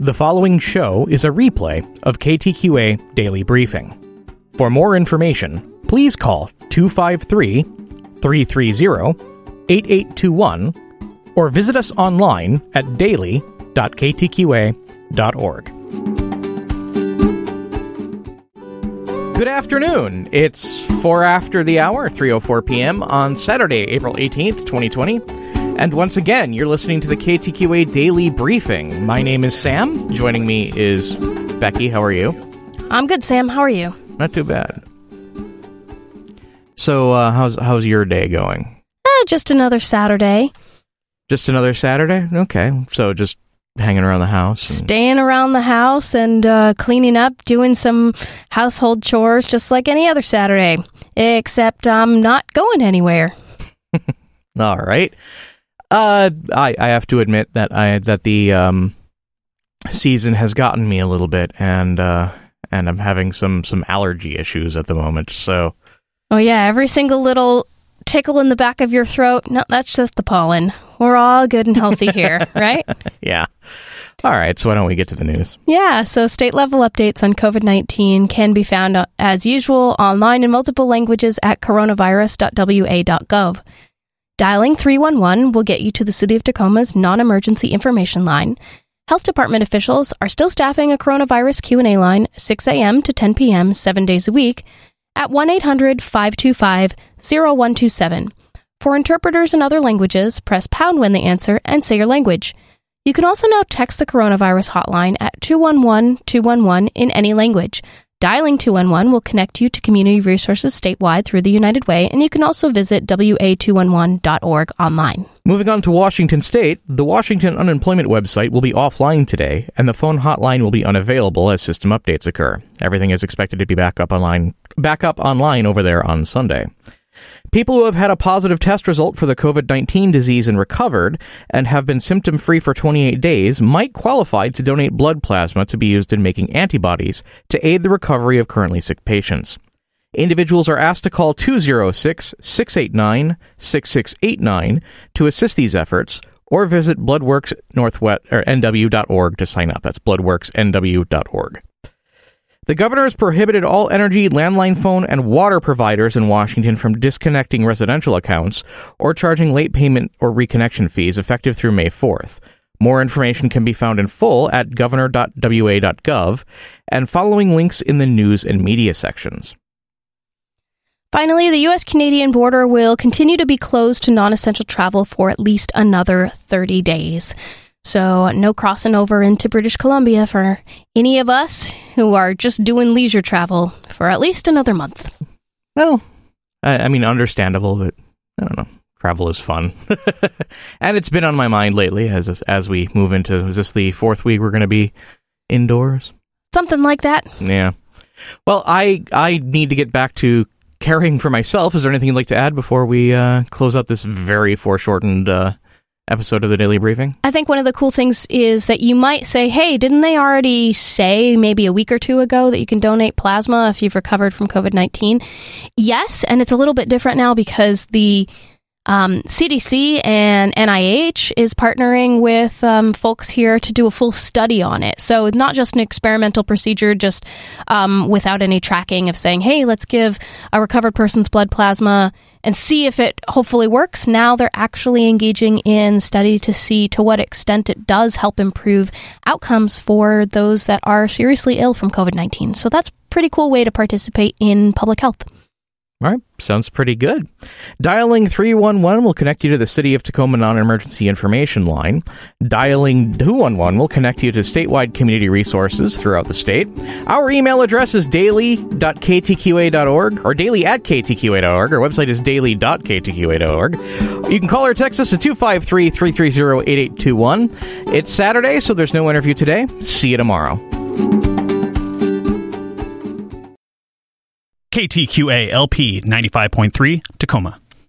The following show is a replay of KTQA Daily Briefing. For more information, please call 253-330-8821 or visit us online at daily.ktqa.org. Good afternoon. It's 4 after the hour, 3:04 p.m. on Saturday, April 18th, 2020. And once again, you're listening to the KTQA Daily Briefing. My name is Sam. Joining me is Becky. How are you? I'm good, Sam. How are you? Not too bad. So, how's your day going? Just another Saturday. Just another Saturday? Okay. So just hanging around the house? Staying around the house and cleaning up, doing some household chores just like any other Saturday. Except I'm not going anywhere. All right. I have to admit that the season has gotten me a little bit, and I'm having some allergy issues at the moment. So, oh yeah, every single little tickle in the back of your throat. No, that's just the pollen. We're all good and healthy here, right? Yeah. All right. So why don't we get to the news? Yeah. So state level updates on COVID-19 can be found as usual online in multiple languages at coronavirus.wa.gov. Dialing 311 will get you to the City of Tacoma's non-emergency information line. Health department officials are still staffing a coronavirus Q&A line 6 a.m. to 10 p.m. 7 days a week at 1-800-525-0127. For interpreters in other languages, press pound when they answer and say your language. You can also now text the coronavirus hotline at 211-211 in any language. Dialing 211 will connect you to community resources statewide through the United Way, and you can also visit wa211.org online. Moving on to Washington State, the Washington Unemployment website will be offline today, and the phone hotline will be unavailable as system updates occur. Everything is expected to be back up online over there on Sunday. People who have had a positive test result for the COVID-19 disease and recovered and have been symptom-free for 28 days might qualify to donate blood plasma to be used in making antibodies to aid the recovery of currently sick patients. Individuals are asked to call 206-689-6689 to assist these efforts, or visit bloodworksNW.org to sign up. That's bloodworksNW.org. The governor has prohibited all energy, landline phone, and water providers in Washington from disconnecting residential accounts or charging late payment or reconnection fees effective through May 4th. More information can be found in full at governor.wa.gov and following links in the news and media sections. Finally, the U.S.-Canadian border will continue to be closed to non-essential travel for at least another 30 days. So no crossing over into British Columbia for any of us who are just doing leisure travel for at least another month. Well, I mean, understandable, but I don't know. Travel is fun. And it's been on my mind lately as we move into, is this the fourth week we're going to be indoors? Something like that. Yeah. Well, I need to get back to caring for myself. Is there anything you'd like to add before we close out this very foreshortened episode of the Daily Briefing? I think one of the cool things is that you might say, hey, didn't they already say maybe a week or two ago that you can donate plasma if you've recovered from COVID-19? Yes, and it's a little bit different now because the CDC and NIH is partnering with folks here to do a full study on it. So not just an experimental procedure, just without any tracking of saying, hey, let's give a recovered person's blood plasma and see if it hopefully works. Now they're actually engaging in study to see to what extent it does help improve outcomes for those that are seriously ill from COVID-19. So that's a pretty cool way to participate in public health. All right, sounds pretty good. Dialing 311 will connect you to the City of Tacoma non-emergency information line. Dialing 211 will connect you to statewide community resources throughout the state. Our email address is daily.ktqa.org or daily@ktqa.org. Our website is daily.ktqa.org. You can call or text us at 253-330-8821. It's Saturday, so there's no interview today. See you tomorrow. KTQA LP 95.3 Tacoma.